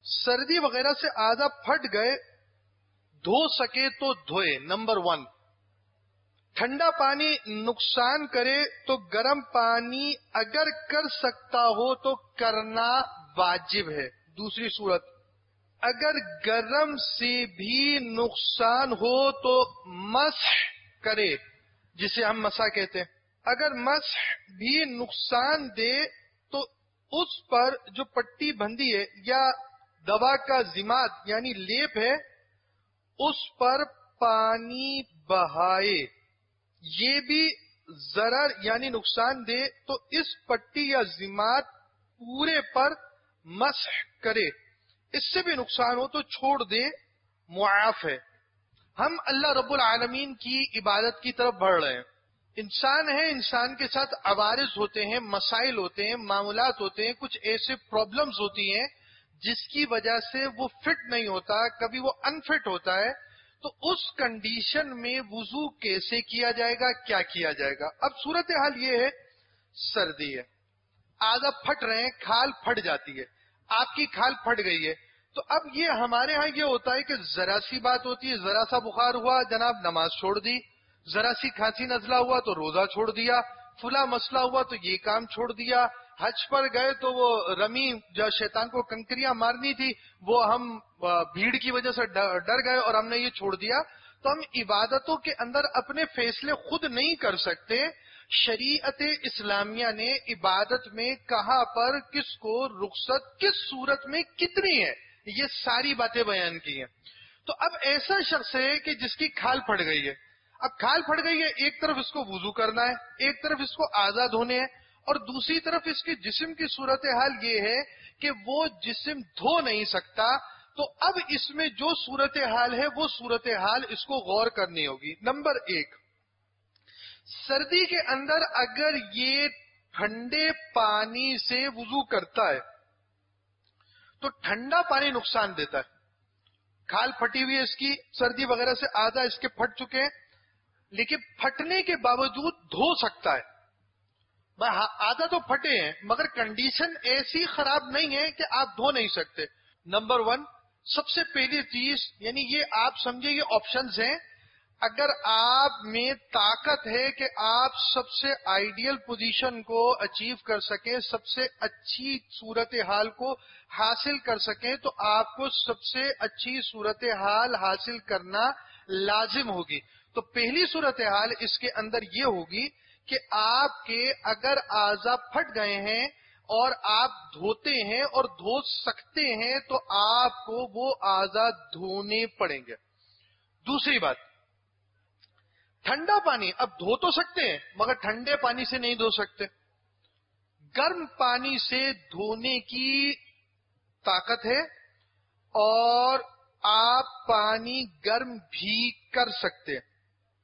سردی وغیرہ سے آدھا پھٹ گئے، دھو سکے تو دھوئے، نمبر 1۔ ٹھنڈا پانی نقصان کرے تو گرم پانی اگر کر سکتا ہو تو کرنا واجب ہے۔ دوسری صورت، اگر گرم سے بھی نقصان ہو تو مسح کرے، جسے ہم مسح کہتے ہیں۔ اگر مسح بھی نقصان دے تو اس پر جو پٹی بندھی ہے یا دوا کا ضماد یعنی لیپ ہے، اس پر پانی بہائے۔ یہ بھی ضرر یعنی نقصان دے تو اس پٹی یا ضماد پورے پر مسح کرے، اس سے بھی نقصان ہو تو چھوڑ دے، معاف ہے۔ ہم اللہ رب العالمین کی عبادت کی طرف بڑھ رہے ہیں۔ انسان ہے، انسان کے ساتھ عوارض ہوتے ہیں، مسائل ہوتے ہیں، معاملات ہوتے ہیں، کچھ ایسے پرابلمز ہوتی ہیں جس کی وجہ سے وہ فٹ نہیں ہوتا، کبھی وہ انفٹ ہوتا ہے۔ تو اس کنڈیشن میں وضو کیسے کیا جائے گا، کیا کیا جائے گا؟ اب صورتحال یہ ہے، سردی ہے، آدھا پھٹ رہے ہیں، کھال پھٹ جاتی ہے، آپ کی کھال پھٹ گئی ہے۔ تو اب یہ ہمارے ہاں یہ ہوتا ہے کہ ذرا سی بات ہوتی ہے، ذرا سا بخار ہوا جناب نماز چھوڑ دی، ذرا سی کھانسی نزلہ ہوا تو روزہ چھوڑ دیا، فلاں مسئلہ ہوا تو یہ کام چھوڑ دیا، حج پر گئے تو وہ رمی جو شیطان کو کنکریاں مارنی تھی وہ ہم بھیڑ کی وجہ سے ڈر گئے اور ہم نے یہ چھوڑ دیا۔ تو ہم عبادتوں کے اندر اپنے فیصلے خود نہیں کر سکتے۔ شریعت اسلامیہ نے عبادت میں کہاں پر کس کو رخصت کس صورت میں کتنی ہے، یہ ساری باتیں بیان کی ہیں۔ تو اب ایسا شخص ہے کہ جس کی کھال پھٹ گئی ہے، اب کھال پھٹ گئی ہے، ایک طرف اس کو وضو کرنا ہے، ایک طرف اس کو آزاد ہونے ہیں، اور دوسری طرف اس کے جسم کی صورتحال یہ ہے کہ وہ جسم دھو نہیں سکتا۔ تو اب اس میں جو صورتحال ہے وہ صورتحال اس کو غور کرنی ہوگی۔ نمبر 1، سردی کے اندر اگر یہ ٹھنڈے پانی سے وضو کرتا ہے تو ٹھنڈا پانی نقصان دیتا ہے۔ کھال پھٹی ہوئی ہے اس کی، سردی وغیرہ سے آدھا اس کے پھٹ چکے ہیں، لیکن پھٹنے کے باوجود دھو سکتا ہے۔ آدھا تو پھٹے ہیں مگر کنڈیشن ایسی خراب نہیں ہے کہ آپ دھو نہیں سکتے۔ نمبر 1، سب سے پہلی چیز یعنی یہ آپ سمجھے یہ آپشنز ہیں، اگر آپ میں طاقت ہے کہ آپ سب سے آئیڈیل پوزیشن کو اچیو کر سکیں، سب سے اچھی صورتحال کو حاصل کر سکیں، تو آپ کو سب سے اچھی صورتحال حاصل کرنا لازم ہوگی۔ تو پہلی صورتحال اس کے اندر یہ ہوگی کہ آپ کے اگر اعضاء پھٹ گئے ہیں اور آپ دھوتے ہیں اور دھو سکتے ہیں تو آپ کو وہ اعضاء دھونے پڑیں گے۔ دوسری بات، ٹھنڈا پانی اب دھو تو سکتے ہیں مگر ٹھنڈے پانی سے نہیں دھو سکتے، گرم پانی سے دھونے کی طاقت ہے اور آپ پانی گرم بھی کر سکتے ہیں۔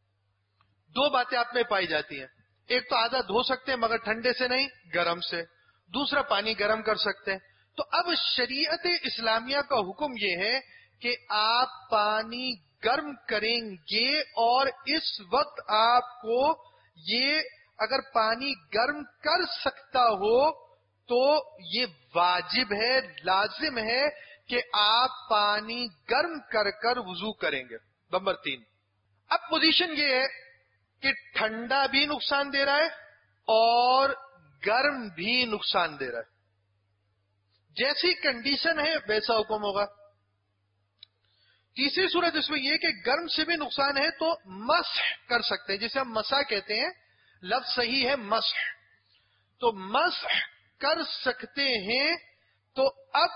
دو باتیں آپ میں پائی جاتی ہیں، ایک تو آدھا دھو سکتے ہیں مگر ٹھنڈے سے نہیں، گرم سے، دوسرا پانی گرم کر سکتے ہیں۔ تو اب شریعت اسلامیہ کا حکم یہ ہے کہ آپ پانی گرم کریں گے، اور اس وقت آپ کو یہ اگر پانی گرم کر سکتا ہو تو یہ واجب ہے، لازم ہے کہ آپ پانی گرم کر کر وضو کریں گے۔ نمبر 3، اب پوزیشن یہ ہے کہ ٹھنڈا بھی نقصان دے رہا ہے اور گرم بھی نقصان دے رہا ہے، جیسی کنڈیشن ہے ویسا حکم ہوگا۔ تیسری صورت اس میں یہ کہ گرم سے بھی نقصان ہے تو مسح کر سکتے ہیں، جسے ہم مسح کہتے ہیں، لفظ صحیح ہے مسح، تو مسح کر سکتے ہیں۔ تو اب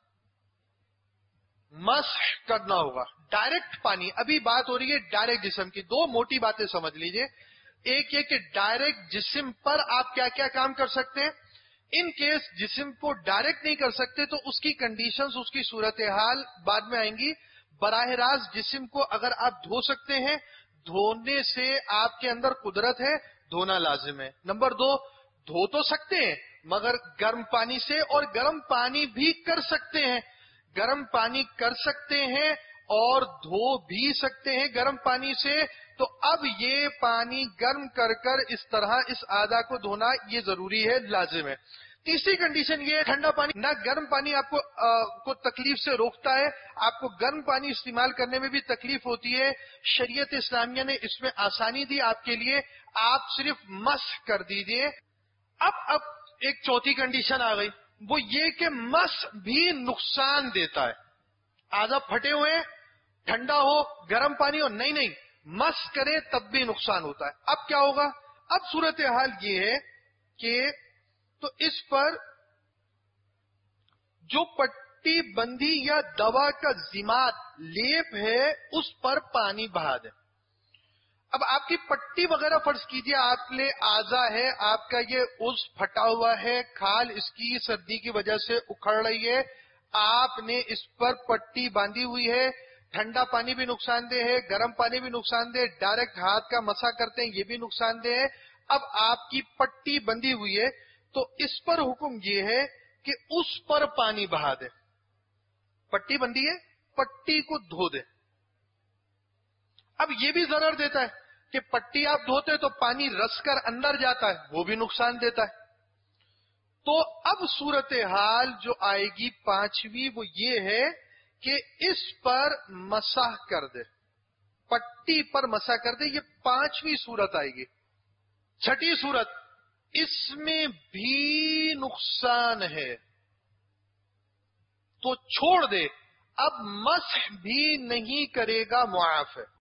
مسح کرنا ہوگا ڈائریکٹ پانی، ابھی بات ہو رہی ہے ڈائریکٹ جسم کی، دو موٹی باتیں سمجھ لیجئے، ایک یہ کہ ڈائریکٹ جسم پر آپ کیا کیا کام کر سکتے ہیں، ان کیس جسم کو ڈائریکٹ نہیں کر سکتے تو اس کی کنڈیشنز، اس کی صورتحال بعد میں آئیں گی۔ براہ راست جسم کو اگر آپ دھو سکتے ہیں، دھونے سے آپ کے اندر قدرت ہے، دھونا لازم ہے۔ نمبر 2، دھو تو سکتے ہیں مگر گرم پانی سے، اور گرم پانی بھی کر سکتے ہیں، گرم پانی کر سکتے ہیں اور دھو بھی سکتے ہیں گرم پانی سے۔ تو اب یہ پانی گرم کر کر اس طرح اس اعضاء کو دھونا یہ ضروری ہے، لازم ہے۔ تیسری کنڈیشن یہ ہے ٹھنڈا پانی نہ گرم پانی آپ کو تکلیف سے روکتا ہے، آپ کو گرم پانی استعمال کرنے میں بھی تکلیف ہوتی ہے، شریعت اسلامیہ نے اس میں آسانی دی آپ کے لیے، آپ صرف مسح کر دیجئے۔ اب ایک چوتھی کنڈیشن آ گئی، وہ یہ کہ مسح بھی نقصان دیتا ہے، اعضاء پھٹے ہوئے ہیں، ٹھنڈا ہو گرم پانی ہو، نہیں مسح کرے تب بھی نقصان ہوتا ہے۔ اب کیا ہوگا؟ اب صورتحال یہ ہے کہ تو اس پر جو پٹی بندی یا دوا کا ذمات لیپ ہے اس پر پانی بہا دیں۔ اب آپ کی پٹی وغیرہ فرض کیجئے آپ لے اعضاء ہے، آپ کا یہ عضو پھٹا ہوا ہے، کھال اس کی سردی کی وجہ سے اکھڑ رہی ہے، آپ نے اس پر پٹی باندھی ہوئی ہے، ٹھنڈا پانی بھی نقصان دہ ہے، گرم پانی بھی نقصان دہ، ڈائریکٹ ہاتھ کا مسا کرتے ہیں یہ بھی نقصان دہ ہے۔ اب آپ کی پٹی بندھی ہوئی ہے تو اس پر حکم یہ ہے کہ اس پر پانی بہا دے۔ پٹی بندھی ہے، پٹی کو دھو دے۔ اب یہ بھی ضرر دیتا ہے کہ پٹی آپ دھوتے تو پانی رس کر اندر جاتا ہے، وہ بھی نقصان دیتا ہے۔ تو اب صورتحال جو آئے گی پانچویں وہ یہ ہے کہ اس پر مسح کر دے، پٹی پر مسح کر دے، یہ پانچویں صورت آئے گی۔ چھٹی صورت، اس میں بھی نقصان ہے تو چھوڑ دے، اب مسح بھی نہیں کرے گا، معاف ہے۔